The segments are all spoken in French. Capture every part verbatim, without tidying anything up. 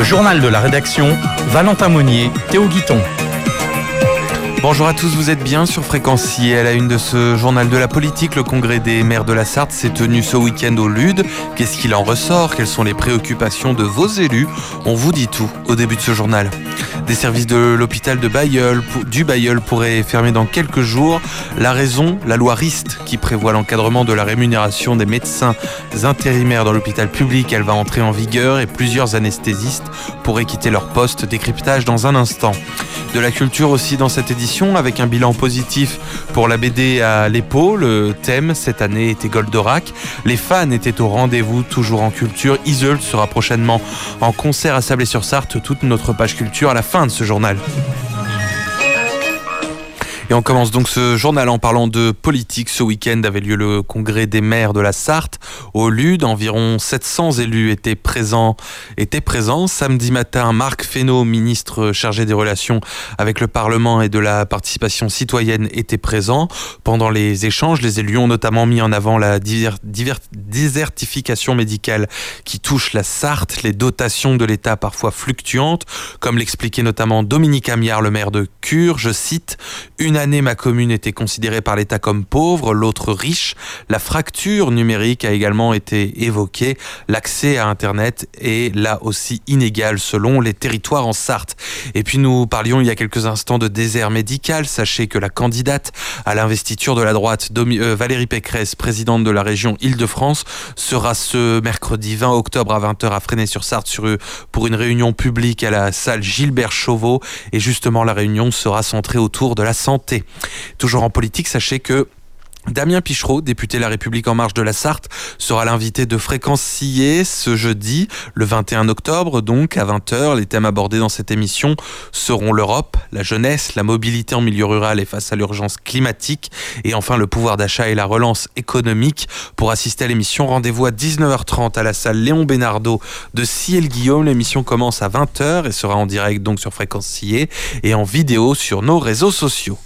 journal de la rédaction, Valentin Monnier, Théo Guiton. Bonjour à tous, vous êtes bien sur Fréquency. À la une de ce journal de la politique, le congrès des maires de la Sarthe s'est tenu ce week-end au Lude. Qu'est-ce qu'il en ressort? Quelles sont les préoccupations de vos élus? On vous dit tout au début de ce journal. Des services de l'hôpital de Bailleul, du Bailleul pourraient fermer dans quelques jours. La raison, la loi Rist qui prévoit l'encadrement de la rémunération des médecins intérimaires dans l'hôpital public. Elle va entrer en vigueur et plusieurs anesthésistes pourraient quitter leur poste. Décryptage dans un instant. De la culture aussi dans cette édition avec un bilan positif pour la B D à l'Épau. Le thème cette année était Goldorak. Les fans étaient au rendez-vous, toujours en culture. Iseult sera prochainement en concert à Sablé-sur-Sarthe. Toute notre page culture à la fin de ce journal. Et on commence donc ce journal en parlant de politique. Ce week-end avait lieu le congrès des maires de la Sarthe au Lude. Environ sept cents élus étaient présents. Étaient présents. Samedi matin, Marc Fesneau, ministre chargé des relations avec le Parlement et de la participation citoyenne, était présent. Pendant les échanges, les élus ont notamment mis en avant la divers, divers, désertification médicale qui touche la Sarthe, les dotations de l'État parfois fluctuantes, comme l'expliquait notamment Dominique Amiard, le maire de Cure. Je cite, « Une année, ma commune était considérée par l'État comme pauvre, l'autre riche. La fracture numérique a également été évoquée. L'accès à Internet est là aussi inégal selon les territoires en Sarthe. » Et puis nous parlions il y a quelques instants de désert médical. Sachez que la candidate à l'investiture de la droite, Domi- euh, Valérie Pécresse, présidente de la région Île-de-France, sera ce mercredi vingt octobre à vingt heures à Fresnay-sur-Sarthe sur, pour une réunion publique à la salle Gilbert Chauveau. Et justement, la réunion sera centrée autour de la santé. Toujours en politique, sachez que Damien Pichereau, député La République En Marche de la Sarthe, sera l'invité de Fréquencier ce jeudi, le vingt et un octobre, donc à vingt heures. Les thèmes abordés dans cette émission seront l'Europe, la jeunesse, la mobilité en milieu rural et face à l'urgence climatique, et enfin le pouvoir d'achat et la relance économique. Pour assister à l'émission, rendez-vous à dix-neuf heures trente à la salle Léon Bénardeau de Ciel-Guillaume. L'émission commence à vingt heures et sera en direct donc sur Fréquencier et en vidéo sur nos réseaux sociaux.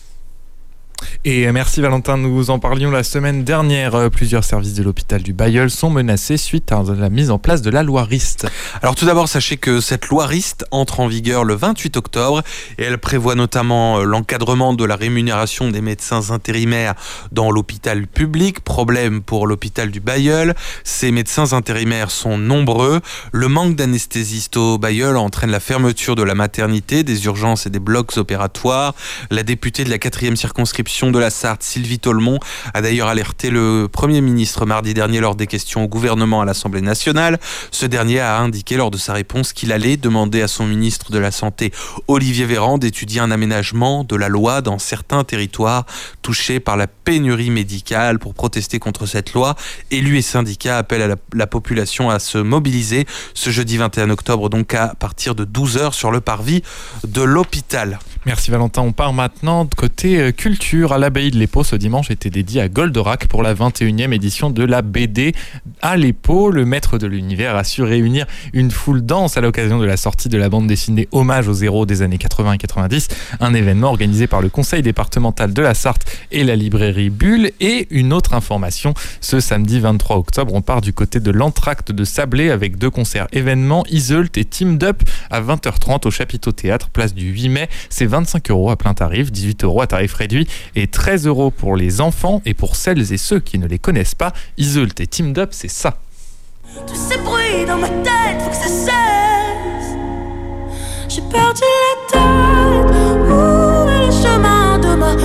Et merci Valentin, nous en parlions la semaine dernière. Plusieurs services de l'hôpital du Bailleul sont menacés suite à la mise en place de la loi Rist. Alors tout d'abord, sachez que cette loi Rist entre en vigueur le vingt-huit octobre et elle prévoit notamment l'encadrement de la rémunération des médecins intérimaires dans l'hôpital public. Problème pour l'hôpital du Bailleul, ces médecins intérimaires sont nombreux. Le manque d'anesthésistes au Bailleul entraîne la fermeture de la maternité, des urgences et des blocs opératoires. La députée de la quatrième circonscription de la Sarthe, Sylvie Tolmont, a d'ailleurs alerté le Premier ministre mardi dernier lors des questions au gouvernement à l'Assemblée nationale. Ce dernier a indiqué lors de sa réponse qu'il allait demander à son ministre de la Santé, Olivier Véran, d'étudier un aménagement de la loi dans certains territoires touchés par la pénurie médicale. Pour protester contre cette loi, élus et syndicats appellent à la, la population à se mobiliser ce jeudi vingt et un octobre, donc à partir de douze heures sur le parvis de l'hôpital. Merci Valentin, on part maintenant de côté culture. À l'abbaye de l'Épau, ce dimanche était dédié à Goldorak pour la vingt et unième édition de la B D à l'Épau. Le maître de l'univers a su réunir une foule dense à l'occasion de la sortie de la bande dessinée Hommage aux héros des années quatre-vingts et quatre-vingt-dix, un événement organisé par le conseil départemental de la Sarthe et la librairie Bulle. Et une autre information, ce samedi vingt-trois octobre, on part du côté de l'Entracte de Sablé avec deux concerts événements, Iseult et Teamed Up à vingt heures trente au Chapiteau Théâtre, place du huit mai. C'est vingt-cinq euros à plein tarif, dix-huit euros à tarif réduit et treize euros pour les enfants. Et pour celles et ceux qui ne les connaissent pas, Iseult et Teamed Up, c'est ça. Tous ces bruits dans ma tête, faut que ça cesse. J'ai perdu la tête, où est le chemin de ma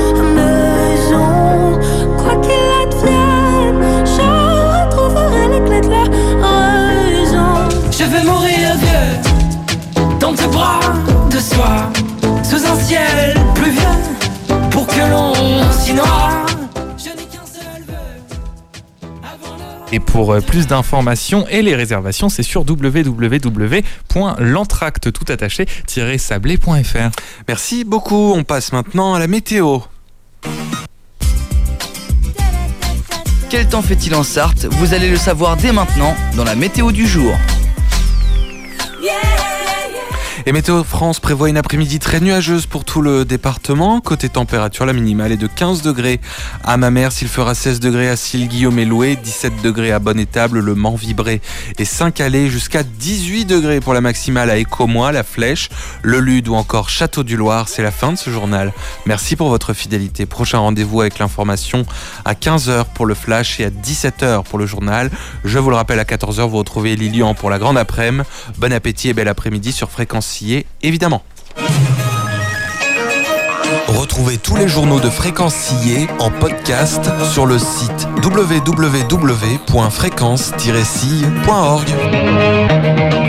maison? Quoi qu'il advienne, je retrouverai les clés de la raison. Je vais mourir vieux, dans tes bras de soie, sous un ciel pluvieux, pour que l'on s'y noie. Je n'ai qu'un seul vœu. Et pour plus d'informations et les réservations, c'est sur w w w point l'entracte tout attaché tiret sablé point f r. Merci beaucoup, on passe maintenant à la météo. Quel temps fait-il en Sarthe? Vous allez le savoir dès maintenant dans la météo du jour. Et Météo France prévoit une après-midi très nuageuse pour tout le département. Côté température, la minimale est de quinze degrés à Mamers, il fera seize degrés à Sille, Guillaume et Loué, dix-sept degrés à Bonne-Étable, Le Mans, Vibré et Saint-Calais, jusqu'à dix-huit degrés pour la maximale à Écomois, La Flèche, Le Lude ou encore Château-du-Loir. C'est la fin de ce journal. Merci pour votre fidélité. Prochain rendez-vous avec l'information à quinze heures pour le flash et à dix-sept heures pour le journal. Je vous le rappelle, à quatorze heures, vous retrouvez Lilian pour la grande après-midi. Bon appétit et bel après-midi sur Fréquence Sillé, évidemment. Retrouvez tous les journaux de Fréquence Sillé en podcast sur le site w w w point fréquence tiret sille point org.